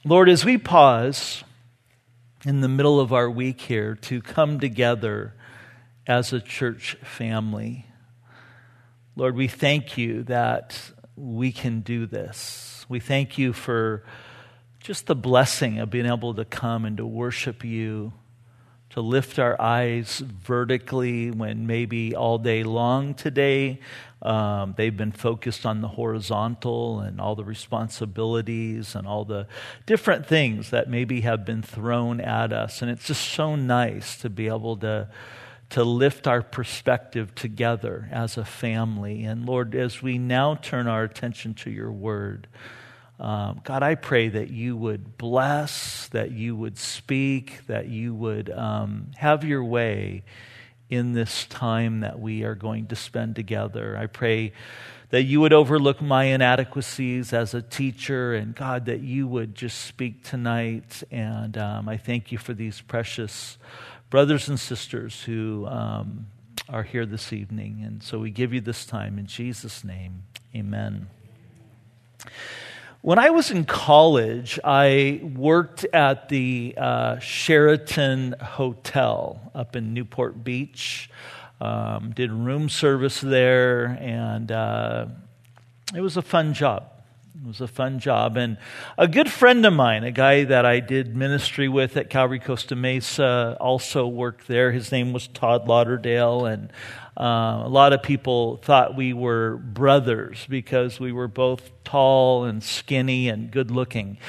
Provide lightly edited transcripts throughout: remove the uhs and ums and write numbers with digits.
Lord, as we pause in the middle of our week here to come together as a church family, Lord, we thank you that we can do this. We thank you for just the blessing of being able to come and to worship you, to lift our eyes vertically when maybe all day long today they've been focused on the horizontal and all the responsibilities and all the different things that maybe have been thrown at us. And it's just so nice to be able to lift our perspective together as a family. And Lord, as we now turn our attention to your word, God, I pray that you would bless, that you would speak, that you would have your way in this time that we are going to spend together. I pray that you would overlook my inadequacies as a teacher, and God, that you would just speak tonight. And I thank you for these precious brothers and sisters who are here this evening. And so we give you this time in Jesus' name. Amen. When I was in college, I worked at the Sheraton Hotel up in Newport Beach, did room service there, and it was a fun job. It was a fun job. And a good friend of mine, a guy that I did ministry with at Calvary Costa Mesa, also worked there. His name was Todd Lauderdale, and a lot of people thought we were brothers because we were both tall and skinny and good looking.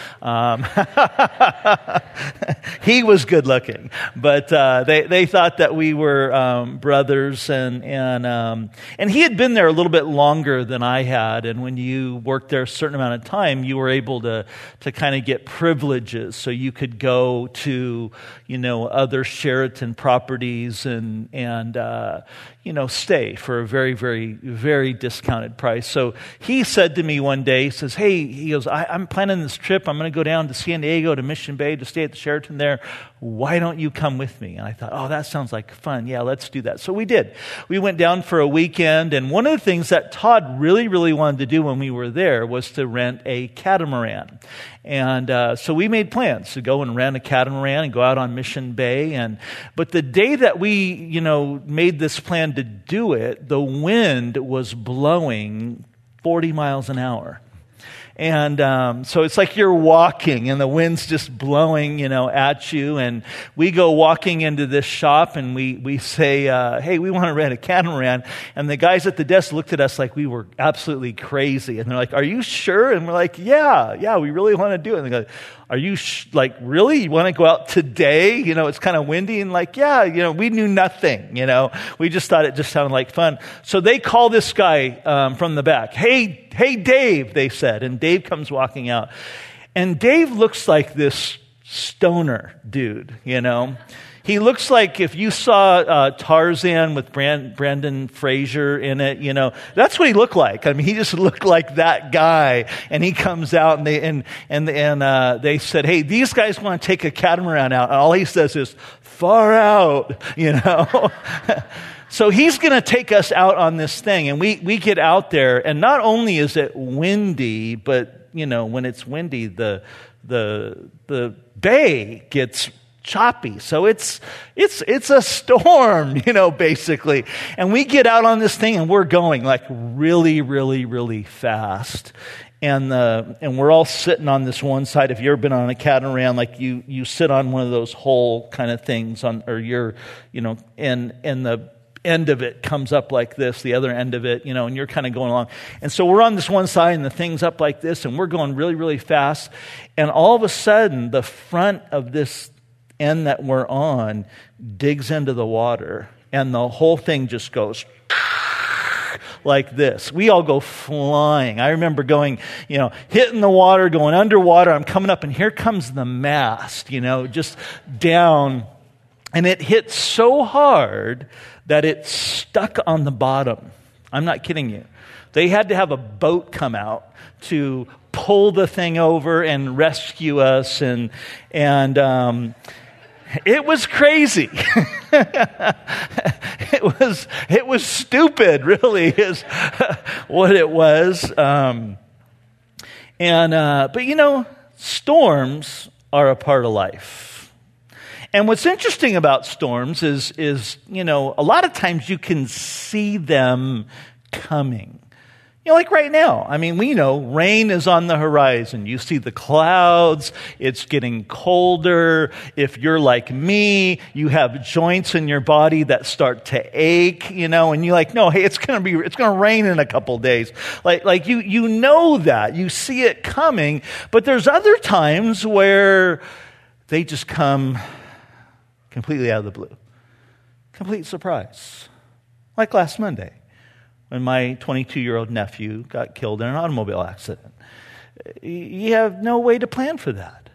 He was good looking, but they thought that we were brothers, and he had been there a little bit longer than I had. And when you worked there a certain amount of time, you were able to kind of get privileges, so you could go to other Sheraton properties and stay for a very, very, very discounted price. So he said to me one day, he says, "Hey," he goes, I'm planning this trip. I'm going to go down to San Diego, to Mission Bay, to stay at the Sheraton there. Why don't you come with me? And I thought, oh, that sounds like fun. Yeah, let's do that. So we did. We went down for a weekend, and one of the things that Todd really, really wanted to do when we were there was to rent a catamaran. And so we made plans to go and rent a catamaran and go out on Mission Bay. But the day that we, made this plan to do it, the wind was blowing 40 miles an hour. And so it's like you're walking and the wind's just blowing, at you. And we go walking into this shop and we say, hey, we want to rent a catamaran. And the guys at the desk looked at us like we were absolutely crazy. And they're like, "Are you sure?" And we're like, yeah, we really want to do it. And they go, "Are you really? You want to go out today? It's kind of windy." And we knew nothing, We just thought it just sounded like fun. So they call this guy from the back. Hey, Dave, they said. And Dave comes walking out. And Dave looks like this stoner dude, He looks like if you saw Tarzan with Brendan Fraser in it, that's what he looked like. I mean, he just looked like that guy. And he comes out and they said, "Hey, these guys want to take a catamaran out." And all he says is, "Far out," So he's going to take us out on this thing. And we get out there, and not only is it windy, but when it's windy, the bay gets choppy. So it's a storm, basically. And we get out on this thing and we're going like really, really, really fast. And we're all sitting on this one side. If you've ever been on a catamaran, like you sit on one of those hole kind of things and the end of it comes up like this, the other end of it, and you're kind of going along. And so we're on this one side and the thing's up like this and we're going really, really fast. And all of a sudden, the front of this end that we're on digs into the water and the whole thing just goes like this. We all go flying. I remember going, hitting the water, going underwater. I'm coming up and here comes the mast, just down. And it hit so hard that it stuck on the bottom. I'm not kidding you. They had to have a boat come out to pull the thing over and rescue us. And it was crazy. It was stupid, really, is what it was. But storms are a part of life. And what's interesting about storms is, a lot of times you can see them coming. Like right now. I mean, we know rain is on the horizon. You see the clouds. It's getting colder. If you're like me, you have joints in your body that start to ache, and you're like, no, hey, it's going to rain in a couple days. Like you know that. You see it coming. But there's other times where they just come completely out of the blue. Complete surprise. Like last Monday, when my 22-year-old nephew got killed in an automobile accident. You have no way to plan for that.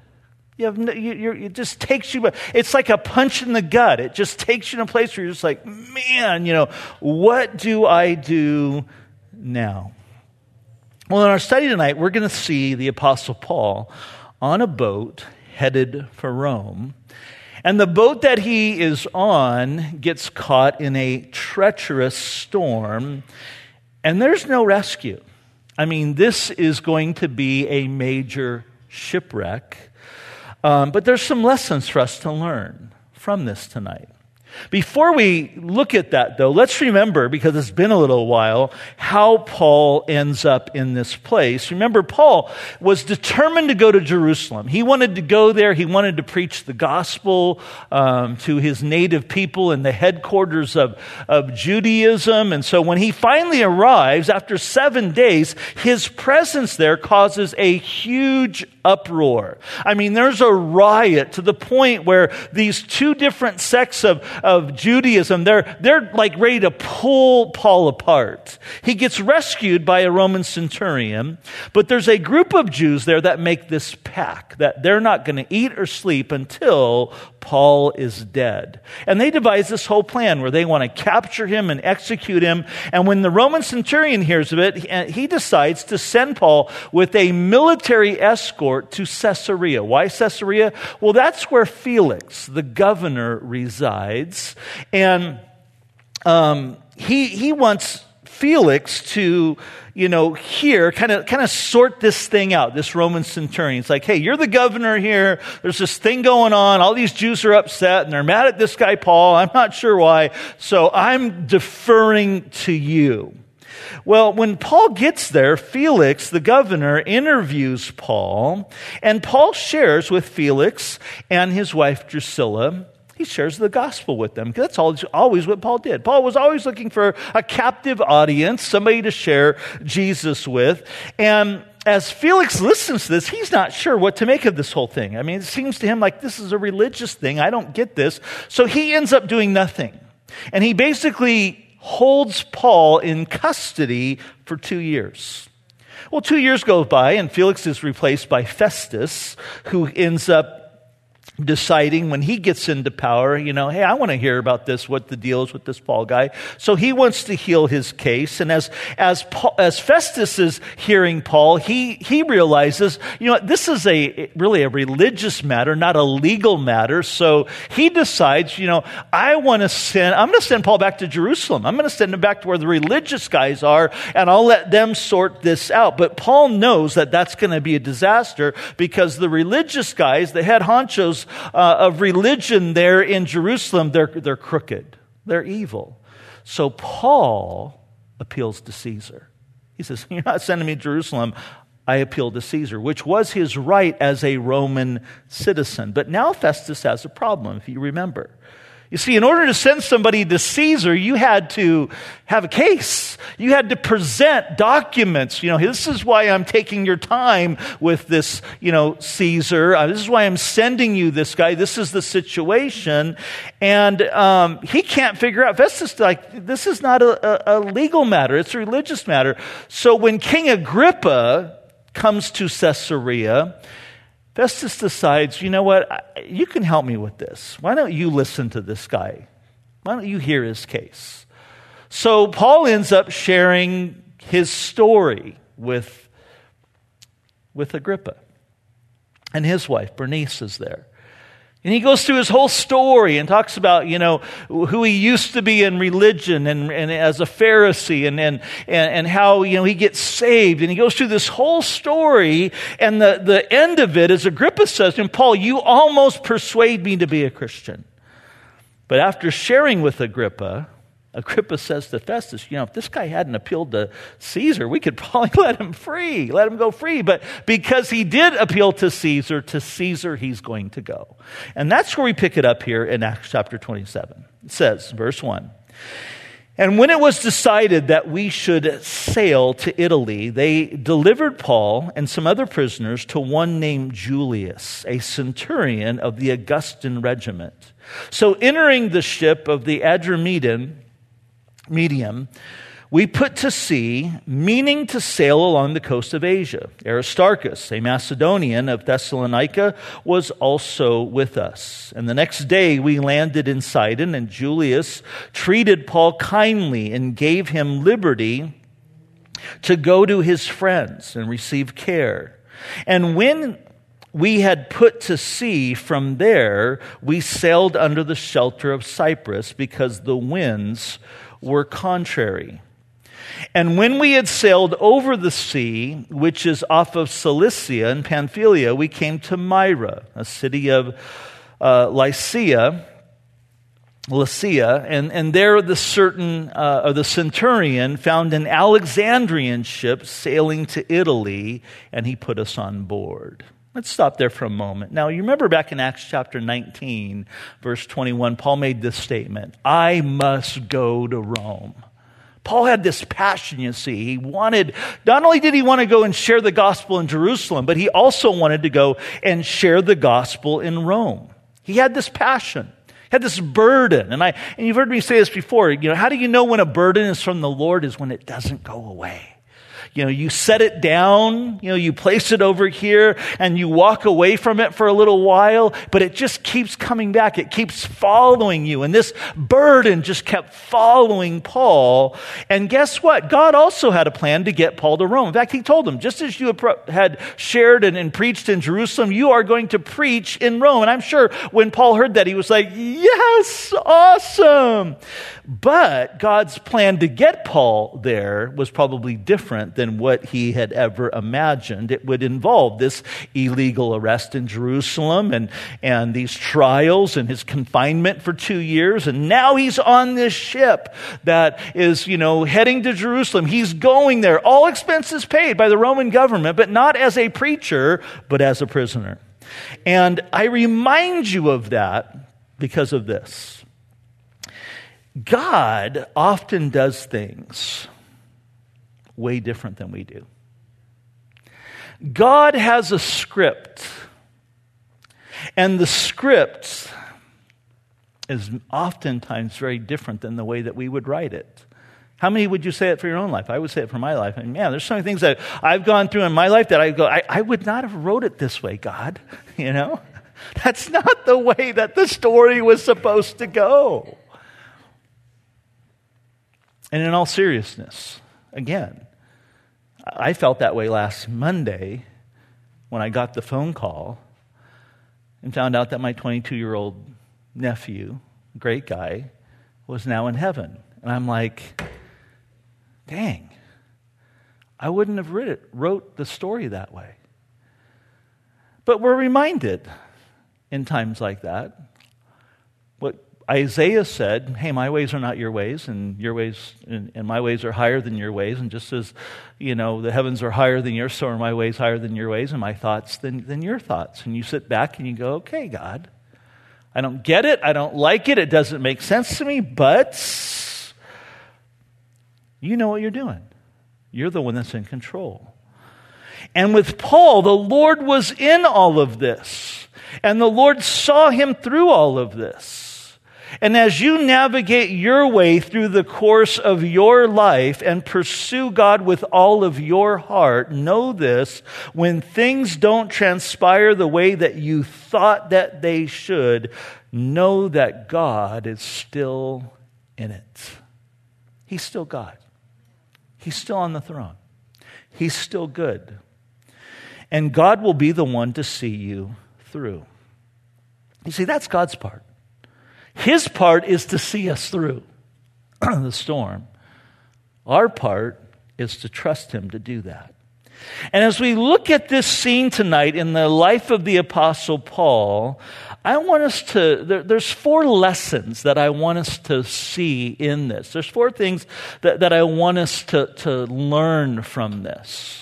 It just takes you, it's like a punch in the gut. It just takes you in a place where you're just like, man, what do I do now? Well, in our study tonight, we're going to see the Apostle Paul on a boat headed for Rome. And the boat that he is on gets caught in a treacherous storm, and there's no rescue. I mean, this is going to be a major shipwreck, but there's some lessons for us to learn from this tonight. Before we look at that, though, let's remember, because it's been a little while, how Paul ends up in this place. Remember, Paul was determined to go to Jerusalem. He wanted to go there. He wanted to preach the gospel to his native people in the headquarters of Judaism. And so when he finally arrives, after 7 days, his presence there causes a huge uproar. I mean, there's a riot to the point where these two different sects of Judaism, they're like ready to pull Paul apart. He gets rescued by a Roman centurion, but there's a group of Jews there that make this pact that they're not going to eat or sleep until Paul is dead. And they devise this whole plan where they want to capture him and execute him. And when the Roman centurion hears of it, he decides to send Paul with a military escort to Caesarea. Why Caesarea? Well, that's where Felix, the governor, resides. And he wants Felix to, here, kind of sort this thing out, this Roman centurion. It's like, hey, you're the governor here. There's this thing going on. All these Jews are upset, and they're mad at this guy, Paul. I'm not sure why. So I'm deferring to you. Well, when Paul gets there, Felix, the governor, interviews Paul, and Paul shares with Felix and his wife Drusilla. He shares the gospel with them. That's always what Paul did. Paul was always looking for a captive audience, somebody to share Jesus with. And as Felix listens to this, he's not sure what to make of this whole thing. I mean, it seems to him like this is a religious thing. I don't get this. So he ends up doing nothing. And he basically holds Paul in custody for 2 years. Well, 2 years go by, and Felix is replaced by Festus, who ends up deciding when he gets into power, hey, I want to hear about this, what the deal is with this Paul guy. So he wants to heal his case. And as Festus is hearing Paul, he realizes, this is really a religious matter, not a legal matter. So he decides, I'm going to send Paul back to Jerusalem. I'm going to send him back to where the religious guys are, and I'll let them sort this out. But Paul knows that that's going to be a disaster, because the religious guys, the head honchos of religion there in Jerusalem, they're crooked. They're evil. So Paul appeals to Caesar. He says, you're not sending me to Jerusalem. I appeal to Caesar, which was his right as a Roman citizen. But now Festus has a problem, if you remember. You see, in order to send somebody to Caesar, you had to have a case. You had to present documents. This is why I'm taking your time with this, Caesar. This is why I'm sending you this guy. This is the situation. And he can't figure out. Festus, this is not a legal matter. It's a religious matter. So when King Agrippa comes to Caesarea, Festus decides, you know what, you can help me with this. Why don't you listen to this guy? Why don't you hear his case? So Paul ends up sharing his story with Agrippa. And his wife, Bernice, is there. And he goes through his whole story and talks about, who he used to be in religion and as a Pharisee and how, he gets saved. And he goes through this whole story. And the end of it is Agrippa says to him, Paul, you almost persuade me to be a Christian. But after sharing with Agrippa says to Festus, if this guy hadn't appealed to Caesar, we could probably let him go free. But because he did appeal to Caesar he's going to go. And that's where we pick it up here in Acts chapter 27. It says, verse 1, and when it was decided that we should sail to Italy, they delivered Paul and some other prisoners to one named Julius, a centurion of the Augustan regiment. So entering the ship of the Adramyttian, we put to sea, meaning to sail along the coast of Asia. Aristarchus, a Macedonian of Thessalonica, was also with us. And the next day we landed in Sidon, and Julius treated Paul kindly and gave him liberty to go to his friends and receive care. And when we had put to sea from there, we sailed under the shelter of Cyprus because the winds were contrary. And when we had sailed over the sea, which is off of Cilicia and Pamphylia, we came to Myra, a city of Lycia, and there the centurion found an Alexandrian ship sailing to Italy, and he put us on board. Let's stop there for a moment. Now, you remember back in Acts chapter 19, verse 21, Paul made this statement, I must go to Rome. Paul had this passion, you see. Not only did he want to go and share the gospel in Jerusalem, but he also wanted to go and share the gospel in Rome. He had this passion, had this burden. And you've heard me say this before, how do you know when a burden is from the Lord is when it doesn't go away. You set it down, you place it over here and you walk away from it for a little while, but it just keeps coming back. It keeps following you. And this burden just kept following Paul. And guess what? God also had a plan to get Paul to Rome. In fact, he told him, just as you had shared and preached in Jerusalem, you are going to preach in Rome. And I'm sure when Paul heard that, he was like, yes, awesome. But God's plan to get Paul there was probably different than what he had ever imagined. It would involve this illegal arrest in Jerusalem and these trials and his confinement for 2 years. And now he's on this ship that is, heading to Jerusalem. He's going there, all expenses paid by the Roman government, but not as a preacher, but as a prisoner. And I remind you of that because of this. God often does things way different than we do. God has a script, and the script is oftentimes very different than the way that we would write it. How many would you say it for your own life? I would say it for my life. And man, there's so many things that I've gone through in my life that I would not have wrote it this way, God. That's not the way that the story was supposed to go. And in all seriousness, again, I felt that way last Monday when I got the phone call and found out that my 22-year-old nephew, great guy, was now in heaven. And I'm like, dang, I wouldn't have wrote the story that way. But we're reminded in times like that what Isaiah said, hey, my ways are not your ways, and your ways and my ways are higher than your ways. And just as, the heavens are higher than yours, so are my ways higher than your ways, and my thoughts than your thoughts. And you sit back and you go, okay, God, I don't get it. I don't like it. It doesn't make sense to me, but you know what you're doing. You're the one that's in control. And with Paul, the Lord was in all of this, and the Lord saw him through all of this. And as you navigate your way through the course of your life and pursue God with all of your heart, know this, when things don't transpire the way that you thought that they should, know that God is still in it. He's still God. He's still on the throne. He's still good. And God will be the one to see you through. You see, that's God's part. His part is to see us through the storm. Our part is to trust Him to do that. And as we look at this scene tonight in the life of the Apostle Paul, I want us to, there's 4 lessons that I want us to see in this. There's 4 things that I want us to learn from this.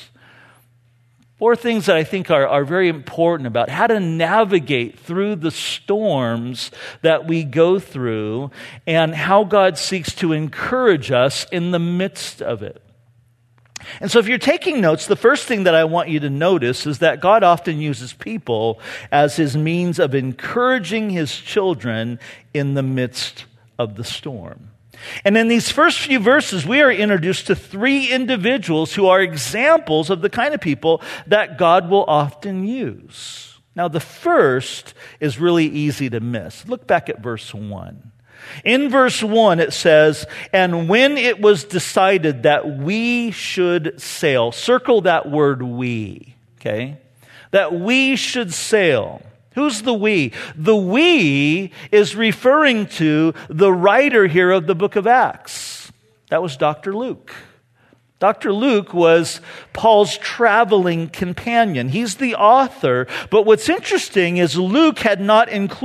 4 things that I think are very important about how to navigate through the storms that we go through and how God seeks to encourage us in the midst of it. And so if you're taking notes, the first thing that I want you to notice is that God often uses people as His means of encouraging His children in the midst of the storm. And in these first few verses, we are introduced to 3 individuals who are examples of the kind of people that God will often use. Now, the first is really easy to miss. Look back at verse 1. In verse 1, it says, "And when it was decided that we should sail," circle that word "we," okay? That we should sail. Who's the we? The we is referring to the writer here of the book of Acts. That was Dr. Luke. Dr. Luke was Paul's traveling companion. He's the author. But what's interesting is Luke had not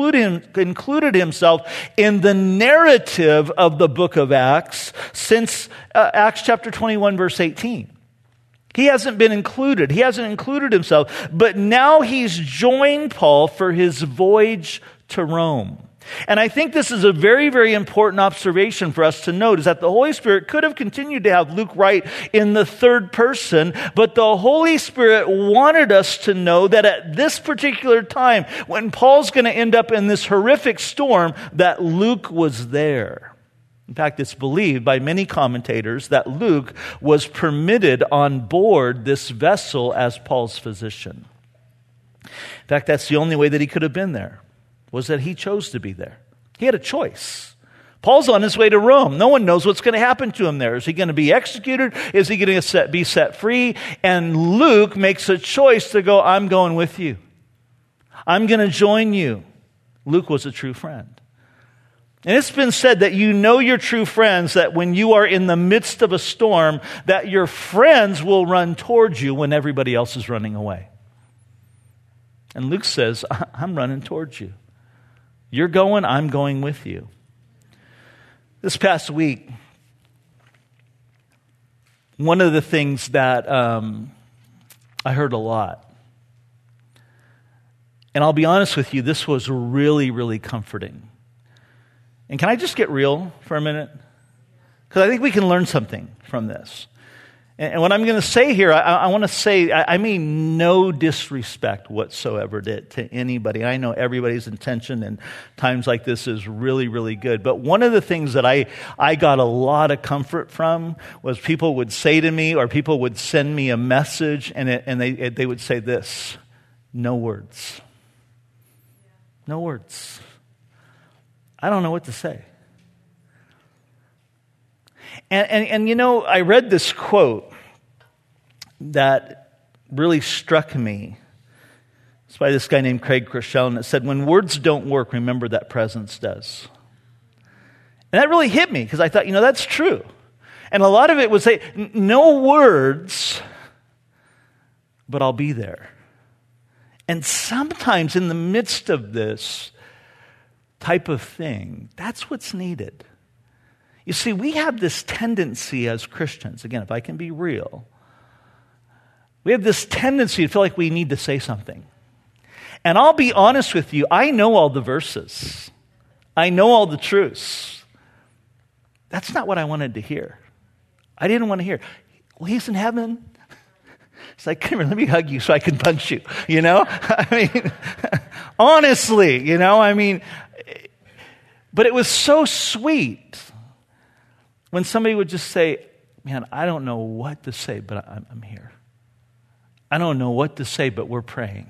included himself in the narrative of the book of Acts since Acts chapter 21, verse 18. He hasn't been included. He hasn't included himself. But now he's joined Paul for his voyage to Rome. And I think this is a very, very important observation for us to note, is that the Holy Spirit could have continued to have Luke write in the third person, but the Holy Spirit wanted us to know that at this particular time, when Paul's going to end up in this horrific storm, that Luke was there. In fact, it's believed by many commentators that Luke was permitted on board this vessel as Paul's physician. In fact, that's the only way that he could have been there, was that he chose to be there. He had a choice. Paul's on his way to Rome. No one knows what's going to happen to him there. Is he going to be executed? Is he going to be set free? And Luke makes a choice to go, I'm going with you. I'm going to join you. Luke was a true friend. And it's been said that you know your true friends, that when you are in the midst of a storm, that your friends will run towards you when everybody else is running away. And Luke says, I'm running towards you. You're going, I'm going with you. This past week, one of the things that I heard a lot, and I'll be honest with you, this was really, really comforting. And can I just get real for a minute? Because I think we can learn something from this. And what I'm going to say here, I want to say, I mean no disrespect whatsoever to anybody. I know everybody's intention in times like this is really, really good. But one of the things that I got a lot of comfort from was people would say to me, or people would send me a message, and they would say this: no words. No words. I don't know what to say. And you know, I read this quote that really struck me. It's by this guy named Craig Groeschel, and it said, when words don't work, remember that presence does. And that really hit me, because I thought, you know, that's true. And a lot of it would say, no words, but I'll be there. And sometimes in the midst of this type of thing, that's what's needed. You see, we have this tendency as Christians, again, if I can be real, we have this tendency to feel like we need to say something. And I'll be honest with you, I know all the verses. I know all the truths. That's not what I wanted to hear. I didn't want to hear, well, he's in heaven. It's like, come here, let me hug you so I can punch you, you know? I mean, honestly, you know, I mean, but it was so sweet when somebody would just say, man, I don't know what to say, but I'm here. I don't know what to say, but we're praying.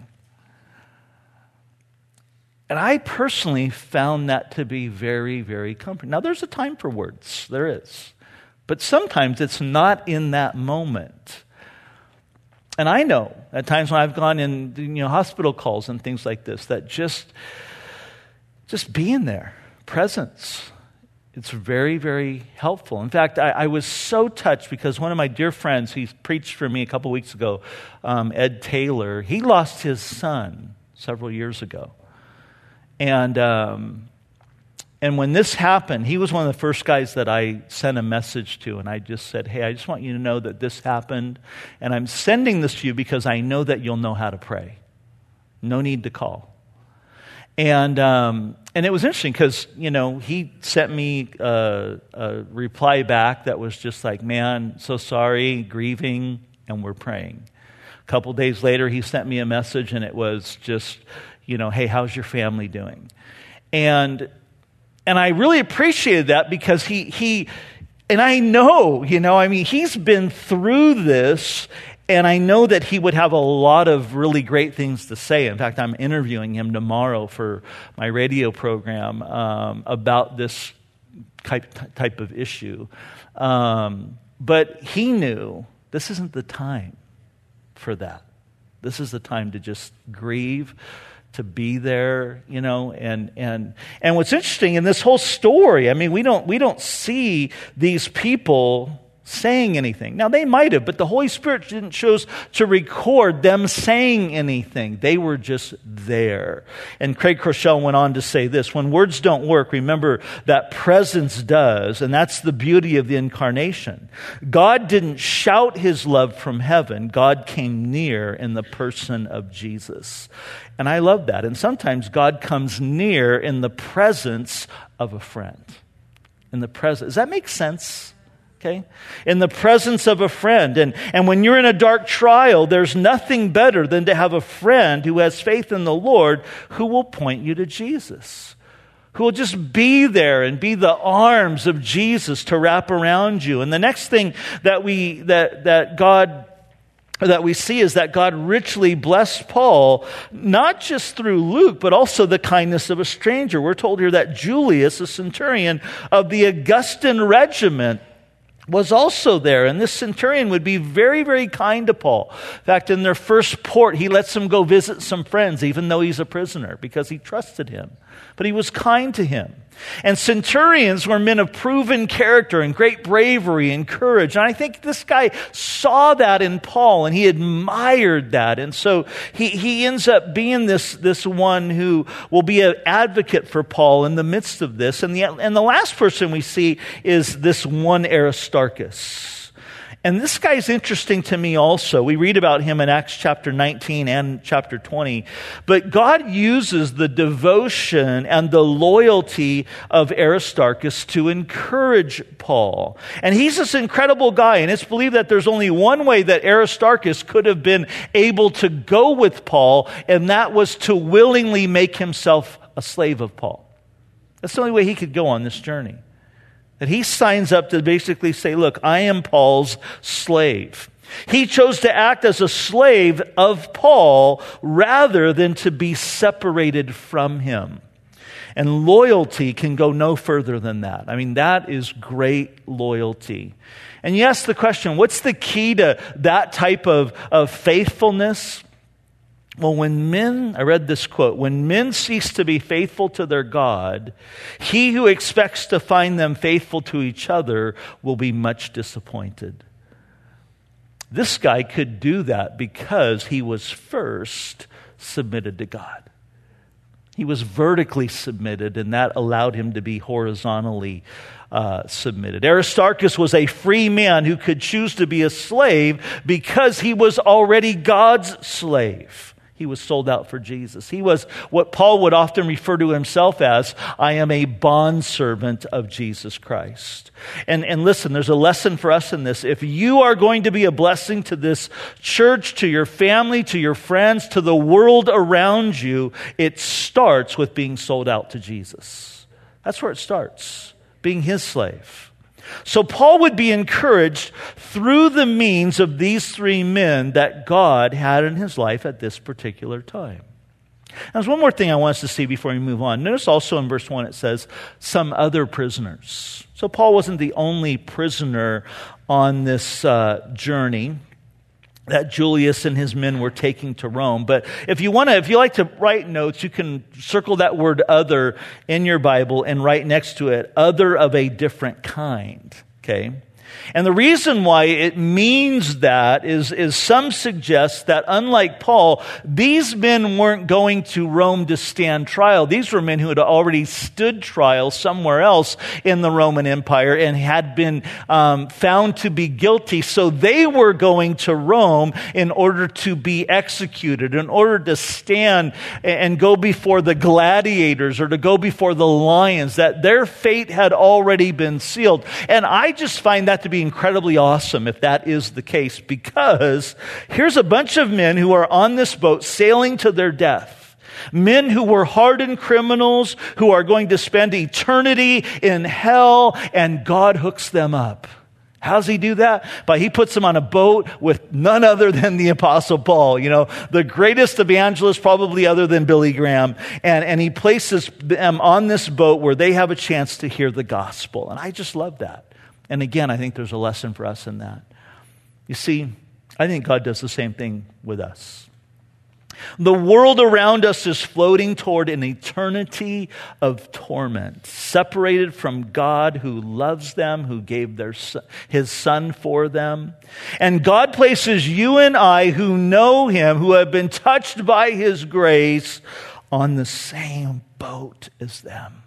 And I personally found that to be very, very comforting. Now, there's a time for words. There is. But sometimes it's not in that moment. And I know at times when I've gone in, you know, hospital calls and things like this, that just just being there, presence. It's very, very helpful. In fact, I was so touched because one of my dear friends, he preached for me a couple weeks ago, Ed Taylor, he lost his son several years ago. And when this happened, he was one of the first guys that I sent a message to, and I just said, hey, I just want you to know that this happened, and I'm sending this to you because I know that you'll know how to pray. No need to call. And it was interesting because, he sent me a reply back that was just like, man, so sorry, grieving, and we're praying. A couple days later, he sent me a message, and it was just, hey, how's your family doing? And I really appreciated that because he and I know, he's been through this, and I know that he would have a lot of really great things to say. In fact, I'm interviewing him tomorrow for my radio program about this type of issue. But he knew this isn't the time for that. This is the time to just grieve, to be there, and what's interesting in this whole story, we don't see these people saying anything. Now, they might have, but the Holy Spirit didn't choose to record them saying anything. They were just there. And Craig Groeschel went on to say this, when words don't work, remember that presence does, and that's the beauty of the incarnation. God didn't shout his love from heaven. God came near in the person of Jesus. And I love that. And sometimes God comes near in the presence of a friend. In the presence. Does that make sense? Okay? In the presence of a friend. And when you're in a dark trial, there's nothing better than to have a friend who has faith in the Lord who will point you to Jesus. Who will just be there and be the arms of Jesus to wrap around you. And the next thing that we see is that God richly blessed Paul, not just through Luke, but also the kindness of a stranger. We're told here that Julius, a centurion of the Augustan regiment, was also there. And this centurion would be very, very kind to Paul. In fact, in their first port, he lets him go visit some friends, even though he's a prisoner, because he trusted him. But he was kind to him. And centurions were men of proven character and great bravery and courage. And I think this guy saw that in Paul, and he admired that. And so he ends up being this one who will be an advocate for Paul in the midst of this. And the last person we see is this one Aristarchus. And this guy's interesting to me also. We read about him in Acts chapter 19 and chapter 20. But God uses the devotion and the loyalty of Aristarchus to encourage Paul. And he's this incredible guy. And it's believed that there's only one way that Aristarchus could have been able to go with Paul, and that was to willingly make himself a slave of Paul. That's the only way he could go on this journey. That he signs up to basically say, look, I am Paul's slave. He chose to act as a slave of Paul rather than to be separated from him. And loyalty can go no further than that. That is great loyalty. And you ask the question, what's the key to that type of faithfulness? Well, I read this quote, when men cease to be faithful to their God, he who expects to find them faithful to each other will be much disappointed. This guy could do that because he was first submitted to God. He was vertically submitted, and that allowed him to be horizontally submitted. Aristarchus was a free man who could choose to be a slave because he was already God's slave. He was sold out for Jesus. He was what Paul would often refer to himself as, I am a bondservant of Jesus Christ. And listen, there's a lesson for us in this. If you are going to be a blessing to this church, to your family, to your friends, to the world around you, it starts with being sold out to Jesus. That's where it starts, being his slave. So Paul would be encouraged through the means of these three men that God had in his life at this particular time. Now, there's one more thing I want us to see before we move on. Notice also in verse 1 it says, some other prisoners. So Paul wasn't the only prisoner on this journey. that Julius and his men were taking to Rome. But if you like to write notes, you can circle that word other in your Bible and write next to it, other of a different kind. Okay? And the reason why it means that is some suggest that unlike Paul, these men weren't going to Rome to stand trial. These were men who had already stood trial somewhere else in the Roman Empire and had been found to be guilty. So they were going to Rome in order to be executed, in order to stand and go before the gladiators or to go before the lions, that their fate had already been sealed. And I just find that to be incredibly awesome if that is the case, because here's a bunch of men who are on this boat sailing to their death. Men who were hardened criminals who are going to spend eternity in hell, and God hooks them up. How does he do that? He puts them on a boat with none other than the Apostle Paul, the greatest evangelist probably other than Billy Graham. And he places them on this boat where they have a chance to hear the gospel. And I just love that. And again, I think there's a lesson for us in that. You see, I think God does the same thing with us. The world around us is floating toward an eternity of torment, separated from God who loves them, who gave his Son for them. And God places you and I who know him, who have been touched by his grace, on the same boat as them.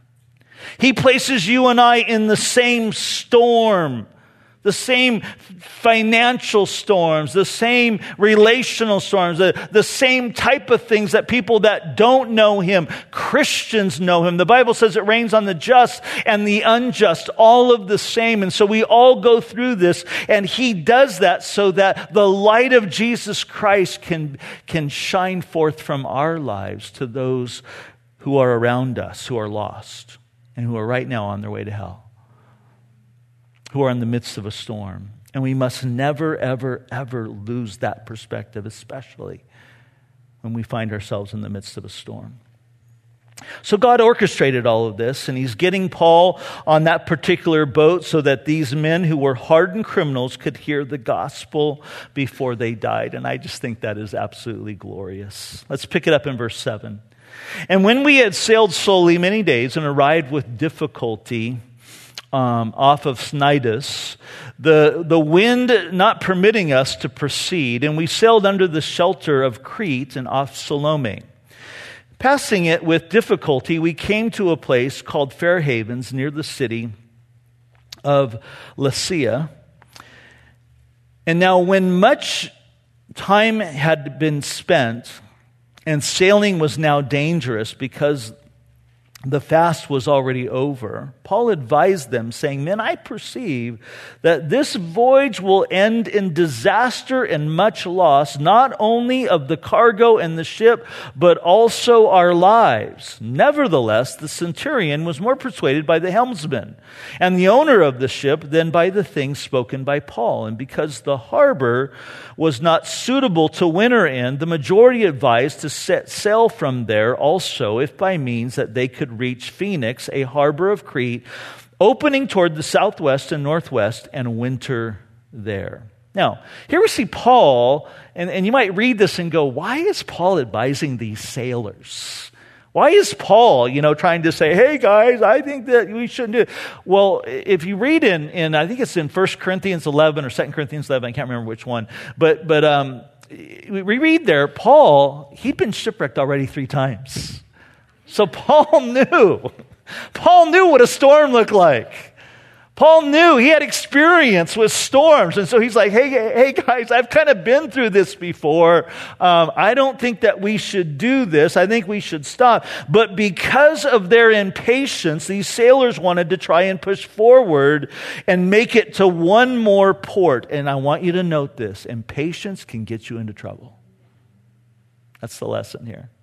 He places you and I in the same storm, the same financial storms, the same relational storms, the same type of things that people that don't know him, Christians know him. The Bible says it rains on the just and the unjust, all of the same. And so we all go through this, and he does that so that the light of Jesus Christ can shine forth from our lives to those who are around us, who are lost, and who are right now on their way to hell, who are in the midst of a storm. And we must never, ever, ever lose that perspective, especially when we find ourselves in the midst of a storm. So God orchestrated all of this, and he's getting Paul on that particular boat so that these men who were hardened criminals could hear the gospel before they died. And I just think that is absolutely glorious. Let's pick it up in verse 7. And when we had sailed slowly many days and arrived with difficulty off of Cnidus, the wind not permitting us to proceed, and we sailed under the shelter of Crete and off Salome. Passing it with difficulty, we came to a place called Fair Havens near the city of Lasea. And now when much time had been spent, and sailing was now dangerous because the fast was already over, Paul advised them, saying, "Men, I perceive that this voyage will end in disaster and much loss, not only of the cargo and the ship, but also our lives." Nevertheless, the centurion was more persuaded by the helmsman and the owner of the ship than by the things spoken by Paul. And because the harbor was not suitable to winter in, the majority advised to set sail from there also, if by means that they could reach Phoenix, a harbor of Crete, opening toward the southwest and northwest, and winter there. Now, here we see Paul, and you might read this and go, why is Paul advising these sailors? Why is Paul, trying to say, hey guys, I think that we shouldn't do it? Well, if you read in I think it's in 1 Corinthians 11 or 2 Corinthians 11, I can't remember which one, but we read there, Paul, he'd been shipwrecked already 3 times. So Paul knew what a storm looked like. Paul knew, he had experience with storms. And so he's like, hey guys, I've kind of been through this before. I don't think that we should do this. I think we should stop. But because of their impatience, these sailors wanted to try and push forward and make it to one more port. And I want you to note this, impatience can get you into trouble. That's the lesson here.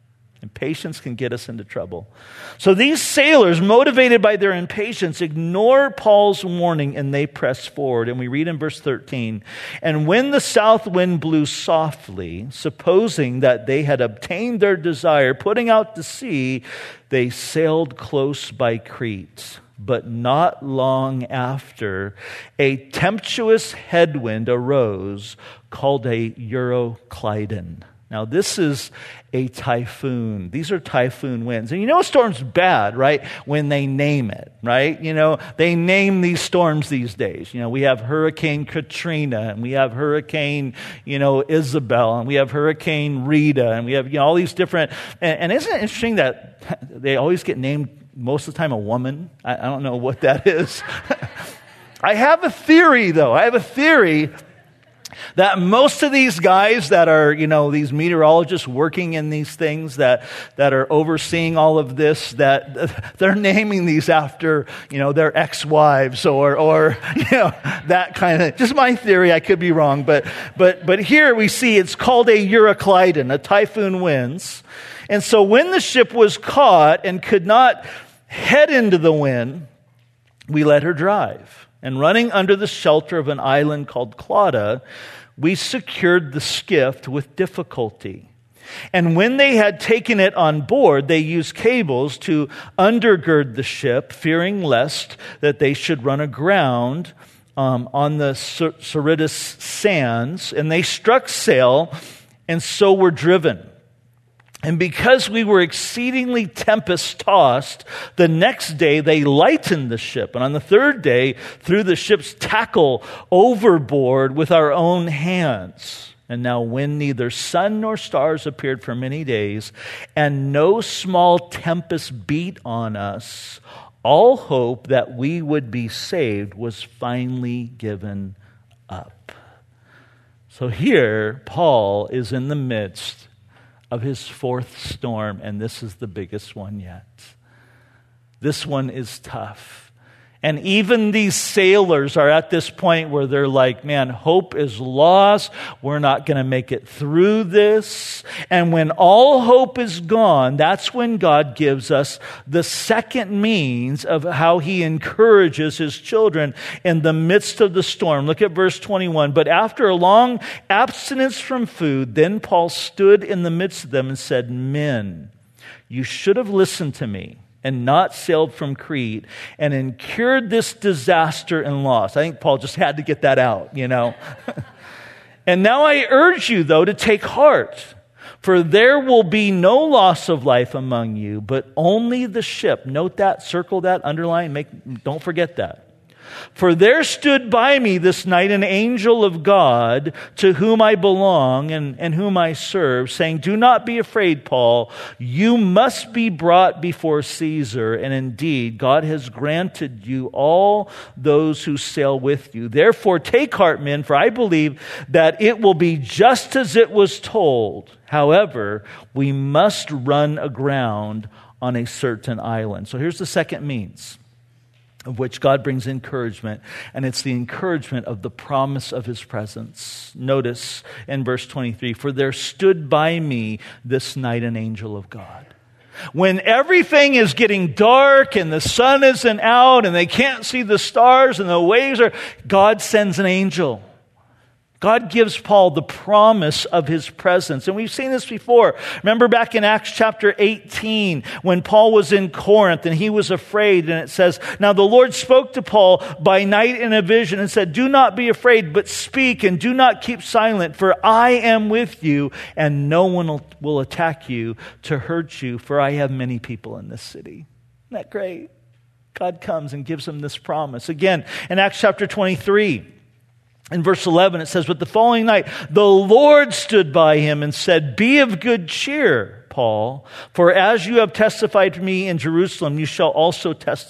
Impatience can get us into trouble. So these sailors, motivated by their impatience, ignore Paul's warning and they press forward. And we read in verse 13, "And when the south wind blew softly, supposing that they had obtained their desire, putting out to sea, they sailed close by Crete. But not long after, a tempestuous headwind arose called a Euroclydon." Now, this is a typhoon. These are typhoon winds. And you know a storm's bad, right? When they name it, right? You know, they name these storms these days. You know, we have Hurricane Katrina, and we have Hurricane, Isabel, and we have Hurricane Rita, and we have, all these different... And isn't it interesting that they always get named most of the time a woman? I don't know what that is. I have a theory, though. That most of these guys that are, these meteorologists working in these things that are overseeing all of this, that they're naming these after, their ex-wives or that kind of, just my theory, I could be wrong. But here we see it's called a Euroclydon, a typhoon winds. And so when the ship was caught and could not head into the wind, we let her drive. And running under the shelter of an island called Clauda, we secured the skiff with difficulty. And when they had taken it on board, they used cables to undergird the ship, fearing lest that they should run aground on the Syrtis sands. And they struck sail, and so were driven. And because we were exceedingly tempest-tossed, the next day they lightened the ship. And on the third day, threw the ship's tackle overboard with our own hands. And now when neither sun nor stars appeared for many days, and no small tempest beat on us, all hope that we would be saved was finally given up. So here, Paul is in the midst of his fourth storm, and this is the biggest one yet. This one is tough. And even these sailors are at this point where they're like, man, hope is lost. We're not going to make it through this. And when all hope is gone, that's when God gives us the second means of how he encourages his children in the midst of the storm. Look at verse 21. "But after a long abstinence from food, then Paul stood in the midst of them and said, 'Men, you should have listened to me and not sailed from Crete and incurred this disaster and loss.'" I think Paul just had to get that out, "And now I urge you, though, to take heart, for there will be no loss of life among you, but only the ship." Note that, circle that, underline, don't forget that. "For there stood by me this night an angel of God to whom I belong and whom I serve, saying, 'Do not be afraid, Paul. You must be brought before Caesar. And indeed, God has granted you all those who sail with you. Therefore, take heart, men, for I believe that it will be just as it was told. However, we must run aground on a certain island.'" So here's the second means of which God brings encouragement, and it's the encouragement of the promise of his presence. Notice in verse 23, "For there stood by me this night an angel of God." When everything is getting dark and the sun isn't out and they can't see the stars and the waves God sends an angel. God gives Paul the promise of his presence. And we've seen this before. Remember back in Acts chapter 18 when Paul was in Corinth and he was afraid. And it says, "Now the Lord spoke to Paul by night in a vision and said, 'Do not be afraid, but speak and do not keep silent, for I am with you and no one will attack you to hurt you, for I have many people in this city.'" Isn't that great? God comes and gives him this promise. Again, in Acts chapter 23, in verse 11, it says, "But the following night, the Lord stood by him and said, 'Be of good cheer, Paul, for as you have testified to me in Jerusalem, you shall also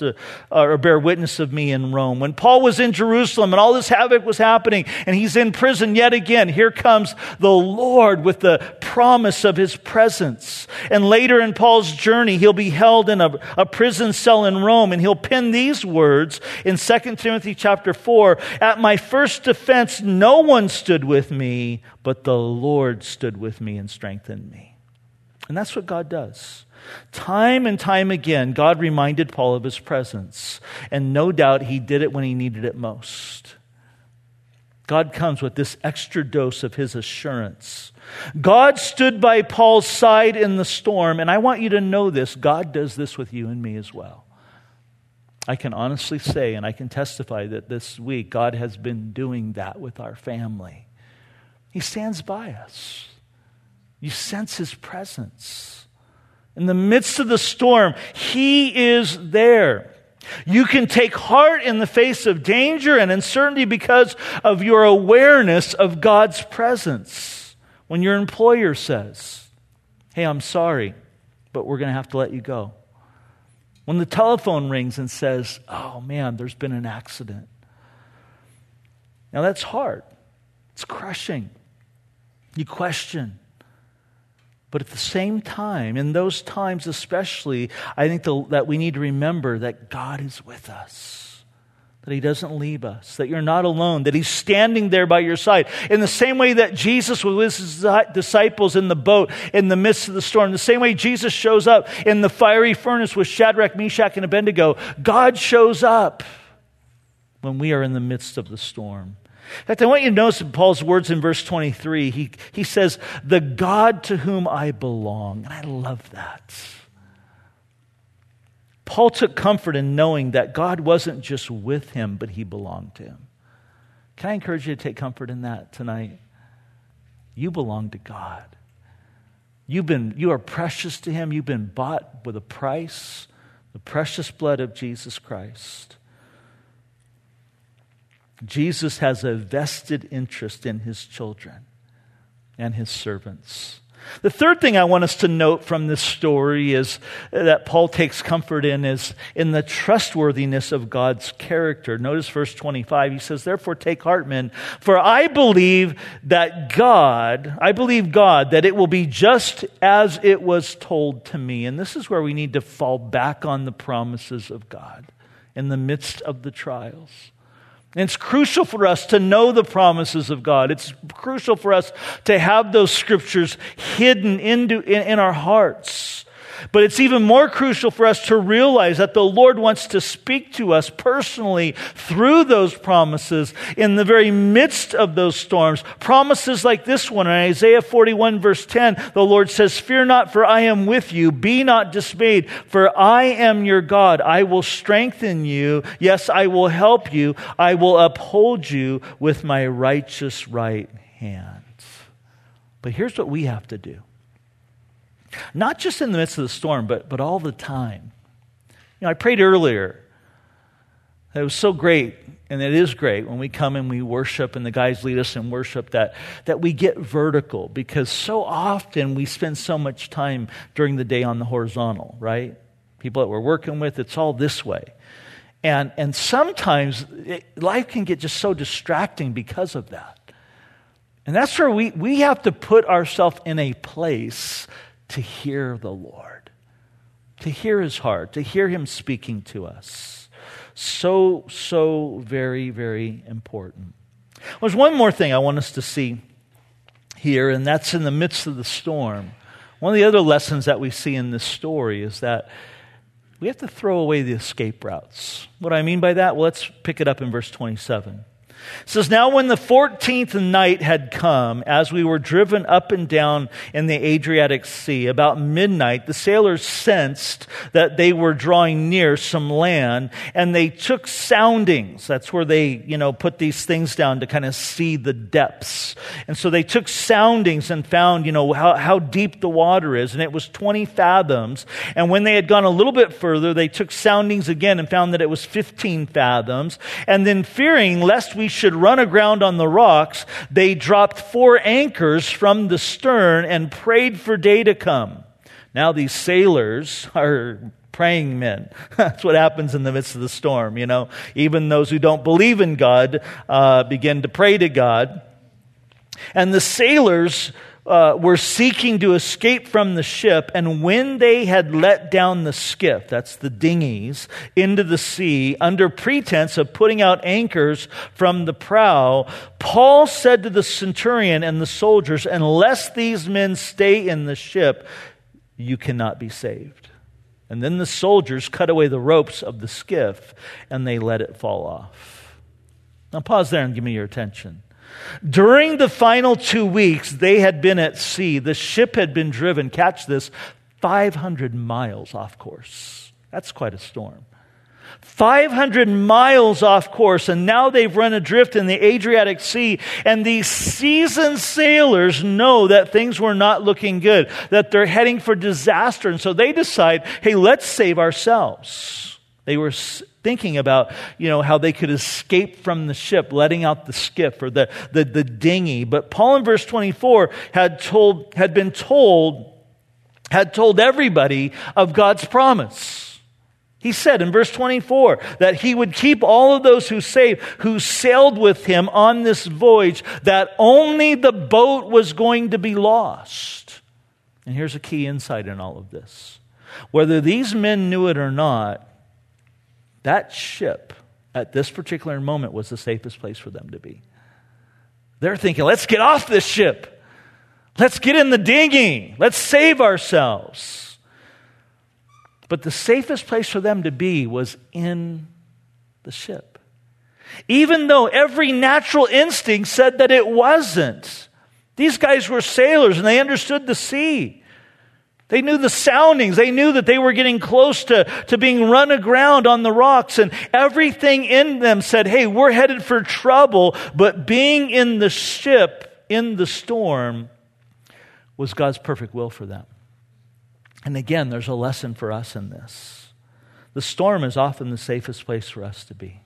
bear witness of me in Rome.'" When Paul was in Jerusalem and all this havoc was happening and he's in prison yet again, here comes the Lord with the promise of his presence. And later in Paul's journey, he'll be held in a prison cell in Rome, and he'll pen these words in 2 Timothy chapter 4, "At my first defense, no one stood with me, but the Lord stood with me and strengthened me." And that's what God does. Time and time again, God reminded Paul of his presence. And no doubt he did it when he needed it most. God comes with this extra dose of his assurance. God stood by Paul's side in the storm. And I want you to know this. God does this with you and me as well. I can honestly say, and I can testify that this week, God has been doing that with our family. He stands by us. You sense his presence. In the midst of the storm, he is there. You can take heart in the face of danger and uncertainty because of your awareness of God's presence. When your employer says, hey, I'm sorry, but we're going to have to let you go. When the telephone rings and says, oh man, there's been an accident. Now that's hard. It's crushing. You question. But at the same time, in those times especially, I think that we need to remember that God is with us. That he doesn't leave us. That you're not alone. That he's standing there by your side. In the same way that Jesus was with his disciples in the boat in the midst of the storm. The same way Jesus shows up in the fiery furnace with Shadrach, Meshach, and Abednego. God shows up when we are in the midst of the storm. In fact, I want you to notice Paul's words in verse 23. He says, the God to whom I belong. And I love that. Paul took comfort in knowing that God wasn't just with him, but he belonged to him. Can I encourage you to take comfort in that tonight? You belong to God. You are precious to him. You've been bought with a price, the precious blood of Jesus Christ. Jesus has a vested interest in his children and his servants. The third thing I want us to note from this story is that Paul takes comfort is in the trustworthiness of God's character. Notice verse 25. He says, therefore take heart, men, for I believe God, that it will be just as it was told to me. And this is where we need to fall back on the promises of God in the midst of the trials. And it's crucial for us to know the promises of God. It's crucial for us to have those scriptures hidden in our hearts. But it's even more crucial for us to realize that the Lord wants to speak to us personally through those promises in the very midst of those storms. Promises like this one in Isaiah 41 verse 10, the Lord says, fear not, for I am with you. Be not dismayed, for I am your God. I will strengthen you. Yes, I will help you. I will uphold you with my righteous right hand. But here's what we have to do. Not just in the midst of the storm, but all the time. I prayed earlier. It was so great, and it is great when we come and we worship and the guys lead us in worship that we get vertical, because so often we spend so much time during the day on the horizontal, right? People that we're working with, it's all this way. And sometimes life can get just so distracting because of that. And that's where we have to put ourselves in a place to hear the Lord, to hear his heart, to hear him speaking to us. So very, very important. Well, there's one more thing I want us to see here, and that's in the midst of the storm. One of the other lessons that we see in this story is that we have to throw away the escape routes. What do I mean by that? Well, let's pick it up in verse 27. It says, now when the 14th night had come, as we were driven up and down in the Adriatic Sea, about midnight, the sailors sensed that they were drawing near some land, and they took soundings. That's where they, put these things down to kind of see the depths. And so they took soundings and found, how deep the water is, and it was 20 fathoms. And when they had gone a little bit further, they took soundings again and found that it was 15 fathoms. And then fearing lest we should run aground on the rocks, they dropped 4 anchors from the stern and prayed for day to come. Now these sailors are praying men. That's what happens in the midst of the storm, Even those who don't believe in God begin to pray to God. And the sailors were seeking to escape from the ship, and when they had let down the skiff, that's the dinghies, into the sea, under pretense of putting out anchors from the prow, Paul said to the centurion and the soldiers, unless these men stay in the ship, you cannot be saved. And then the soldiers cut away the ropes of the skiff, and they let it fall off. Now pause there and give me your attention. During the final 2 weeks they had been at sea, the ship had been driven, catch this, 500 miles off course. That's quite a storm. 500 miles off course, and now they've run adrift in the Adriatic Sea, and these seasoned sailors know that things were not looking good, that they're heading for disaster, and so they decide, hey, let's save ourselves. They were thinking about, how they could escape from the ship, letting out the skiff or the dinghy. But Paul in verse 24 had told everybody of God's promise. He said in verse 24 that he would keep all of those who sailed with him on this voyage, that only the boat was going to be lost. And here's a key insight in all of this. Whether these men knew it or not, that ship at this particular moment was the safest place for them to be. They're thinking, let's get off this ship. Let's get in the dinghy. Let's save ourselves. But the safest place for them to be was in the ship. Even though every natural instinct said that it wasn't. These guys were sailors and they understood the sea. They knew the soundings. They knew that they were getting close to being run aground on the rocks. And everything in them said, hey, we're headed for trouble. But being in the ship, in the storm, was God's perfect will for them. And again, there's a lesson for us in this. The storm is often the safest place for us to be.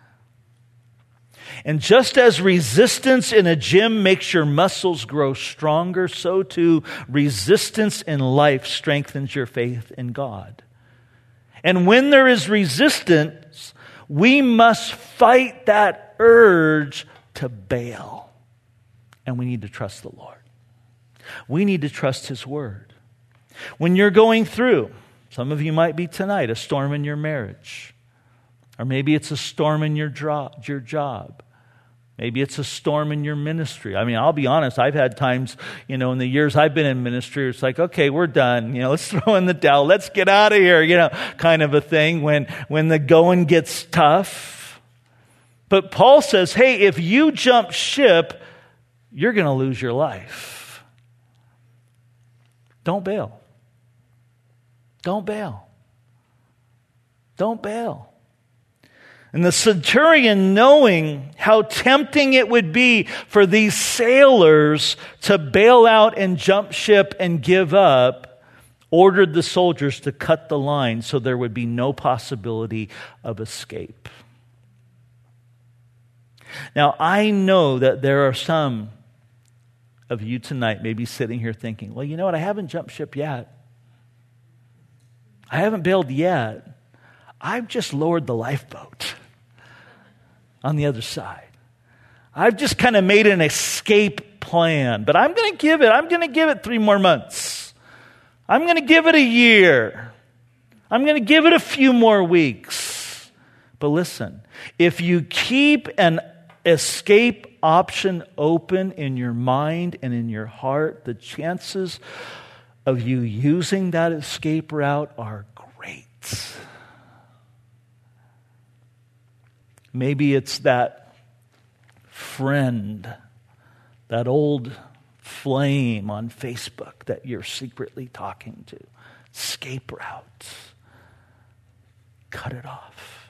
And just as resistance in a gym makes your muscles grow stronger, so too resistance in life strengthens your faith in God. And when there is resistance, we must fight that urge to bail. And we need to trust the Lord. We need to trust His Word. When you're going through, some of you might be tonight, a storm in your marriage. Or maybe it's a storm in your job. Maybe it's a storm in your ministry. I mean, I'll be honest, I've had times, in the years I've been in ministry, it's like, okay, we're done. Let's throw in the towel. Let's get out of here, kind of a thing when the going gets tough. But Paul says, hey, if you jump ship, you're going to lose your life. Don't bail. Don't bail. Don't bail. And the centurion, knowing how tempting it would be for these sailors to bail out and jump ship and give up, ordered the soldiers to cut the line so there would be no possibility of escape. Now, I know that there are some of you tonight maybe sitting here thinking, well, you know what? I haven't jumped ship yet. I haven't bailed yet. I've just lowered the lifeboat on the other side. I've just kind of made an escape plan, but I'm going to give it 3 more months. I'm going to give it a year. I'm going to give it a few more weeks. But listen, if you keep an escape option open in your mind and in your heart, the chances of you using that escape route are great. Maybe it's that friend, that old flame on Facebook that you're secretly talking to. Escape route. Cut it off.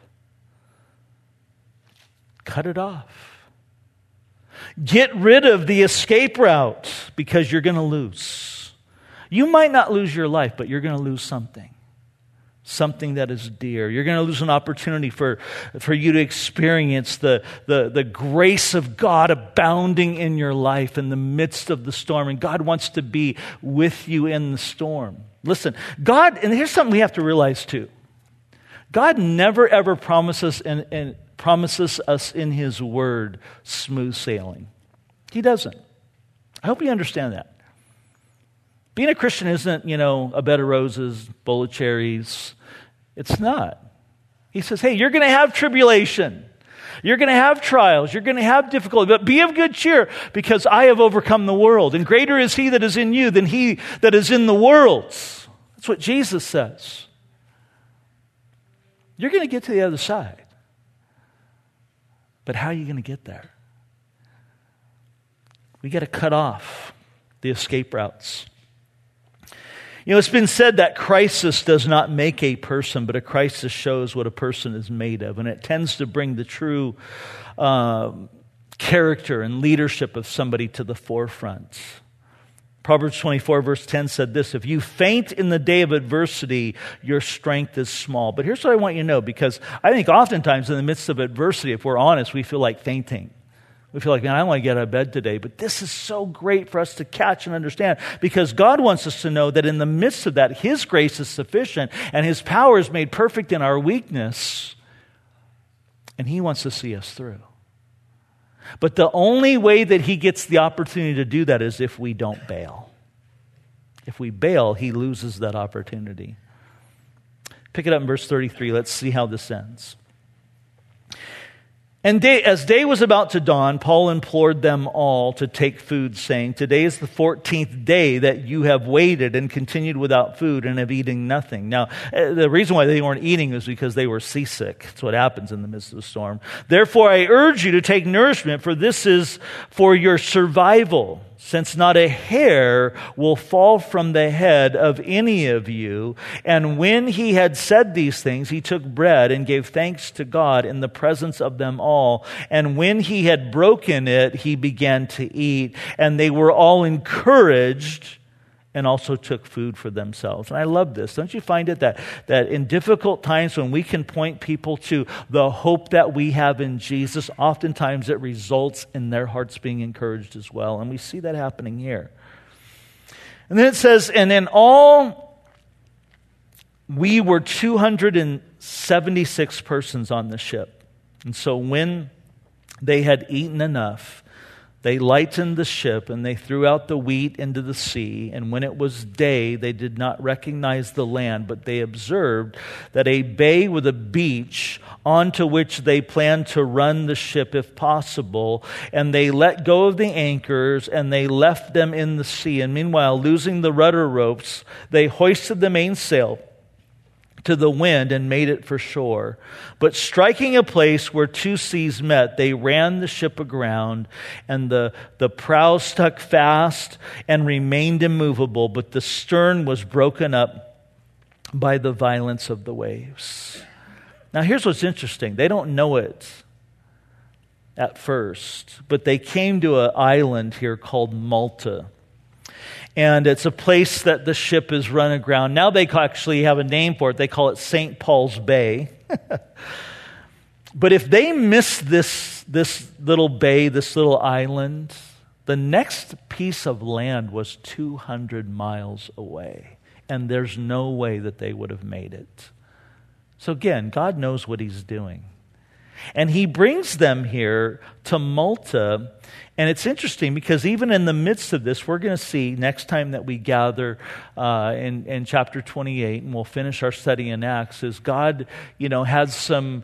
Cut it off. Get rid of the escape route because you're going to lose. You might not lose your life, but you're going to lose something. Something that is dear. You're going to lose an opportunity for you to experience the grace of God abounding in your life in the midst of the storm. And God wants to be with you in the storm. Listen, God, and here's something we have to realize too. God never ever promises us in His Word smooth sailing. He doesn't. I hope you understand that. Being a Christian isn't, a bed of roses, bowl of cherries. It's not. He says, hey, you're going to have tribulation. You're going to have trials. You're going to have difficulty. But be of good cheer because I have overcome the world. And greater is He that is in you than he that is in the world. That's what Jesus says. You're going to get to the other side. But how are you going to get there? We got to cut off the escape routes. You know, it's been said that crisis does not make a person, but a crisis shows what a person is made of. And it tends to bring the true character and leadership of somebody to the forefront. Proverbs 24 verse 10 said this, if you faint in the day of adversity, your strength is small. But here's what I want you to know, because I think oftentimes in the midst of adversity, if we're honest, we feel like fainting. We feel like, man, I want to get out of bed today. But this is so great for us to catch and understand, because God wants us to know that in the midst of that, His grace is sufficient and His power is made perfect in our weakness. And He wants to see us through. But the only way that He gets the opportunity to do that is if we don't bail. If we bail, He loses that opportunity. Pick it up in verse 33. Let's see how this ends. And as day was about to dawn, Paul implored them all to take food, saying, today is the 14th day that you have waited and continued without food and have eaten nothing. Now, the reason why they weren't eating is because they were seasick. That's what happens in the midst of a storm. Therefore, I urge you to take nourishment, for this is for your survival, since not a hair will fall from the head of any of you. And when he had said these things, he took bread and gave thanks to God in the presence of them all. And when he had broken it, he began to eat. And they were all encouraged and also took food for themselves. And I love this. Don't you find it that in difficult times when we can point people to the hope that we have in Jesus, oftentimes it results in their hearts being encouraged as well. And we see that happening here. And then it says, and in all, we were 276 persons on the ship. And so when they had eaten enough, they lightened the ship, and they threw out the wheat into the sea. And when it was day, they did not recognize the land, but they observed that a bay with a beach onto which they planned to run the ship if possible. And they let go of the anchors, and they left them in the sea. And meanwhile, losing the rudder ropes, they hoisted the mainsail to the wind and made it for shore. But striking a place where two seas met, they ran the ship aground, and the prow stuck fast and remained immovable, but the stern was broken up by the violence of the waves. Now here's what's interesting. They don't know it at first, but they came to an island here called Malta. And it's a place that the ship is run aground. Now they actually have a name for it. They call it St. Paul's Bay. But if they miss this little bay, this little island, the next piece of land was 200 miles away. And there's no way that they would have made it. So again, God knows what He's doing. And He brings them here to Malta. And it's interesting because even in the midst of this, we're going to see next time that we gather in chapter 28, and we'll finish our study in Acts, is God, has some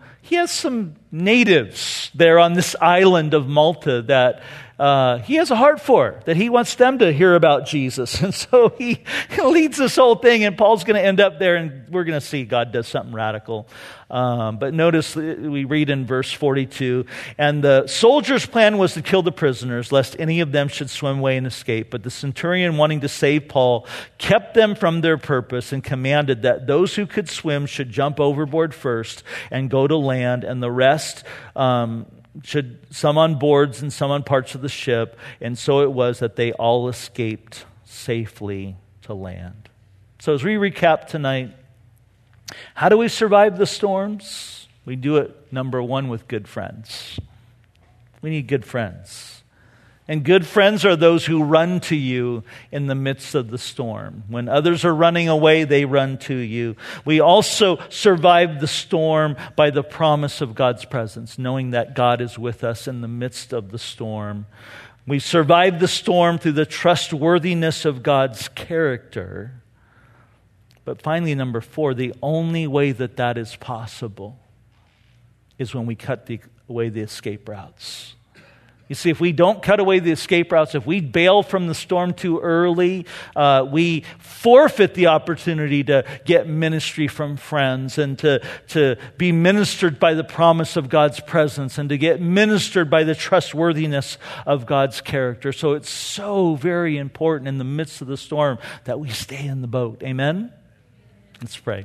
natives there on this island of Malta that He has a heart for, that He wants them to hear about Jesus. And so He leads this whole thing, and Paul's going to end up there, and we're going to see God does something radical. But notice we read in verse 42, and the soldiers' plan was to kill the prisoners, lest any of them should swim away and escape. But the centurion, wanting to save Paul, kept them from their purpose and commanded that those who could swim should jump overboard first and go to land, and the rest should, some on boards and some on parts of the ship. And so it was that they all escaped safely to land. So as we recap tonight, how do we survive the storms? We do it, number one, with good friends. We need good friends. And good friends are those who run to you in the midst of the storm. When others are running away, they run to you. We also survive the storm by the promise of God's presence, knowing that God is with us in the midst of the storm. We survive the storm through the trustworthiness of God's character. But finally, number four, the only way that is possible is when we cut away the escape routes. You see, if we don't cut away the escape routes, if we bail from the storm too early, we forfeit the opportunity to get ministry from friends and to be ministered by the promise of God's presence and to get ministered by the trustworthiness of God's character. So it's so very important in the midst of the storm that we stay in the boat. Amen? Let's pray.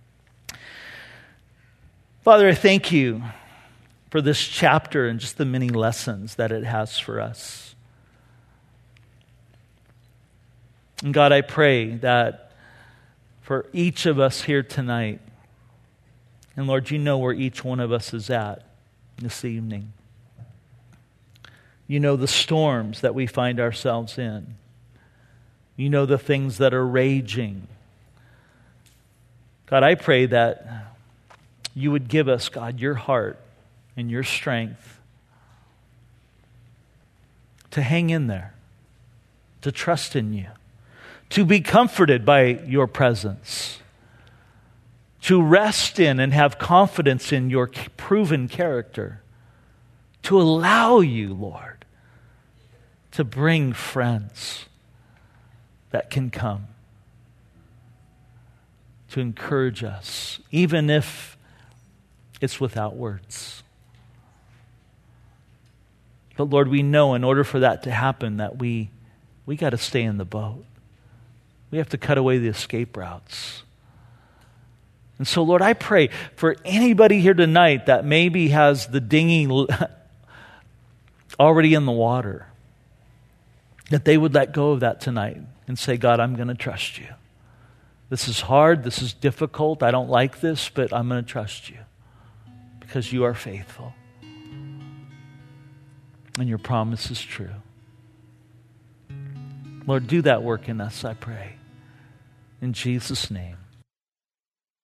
Father, I thank you for this chapter and just the many lessons that it has for us. And God, I pray that for each of us here tonight, and Lord, you know where each one of us is at this evening. You know the storms that we find ourselves in. You know the things that are raging. God, I pray that you would give us, God, your heart and your strength to hang in there, to trust in you, to be comforted by your presence, to rest in and have confidence in your proven character, to allow you, Lord, to bring friends that can come to encourage us, even if it's without words. But Lord, we know in order for that to happen that we got to stay in the boat. We have to cut away the escape routes. And so, Lord, I pray for anybody here tonight that maybe has the dinghy already in the water, that they would let go of that tonight and say, God, I'm going to trust you. This is hard. This is difficult. I don't like this, but I'm going to trust you because you are faithful. And your promise is true. Lord, do that work in us, I pray. In Jesus' name.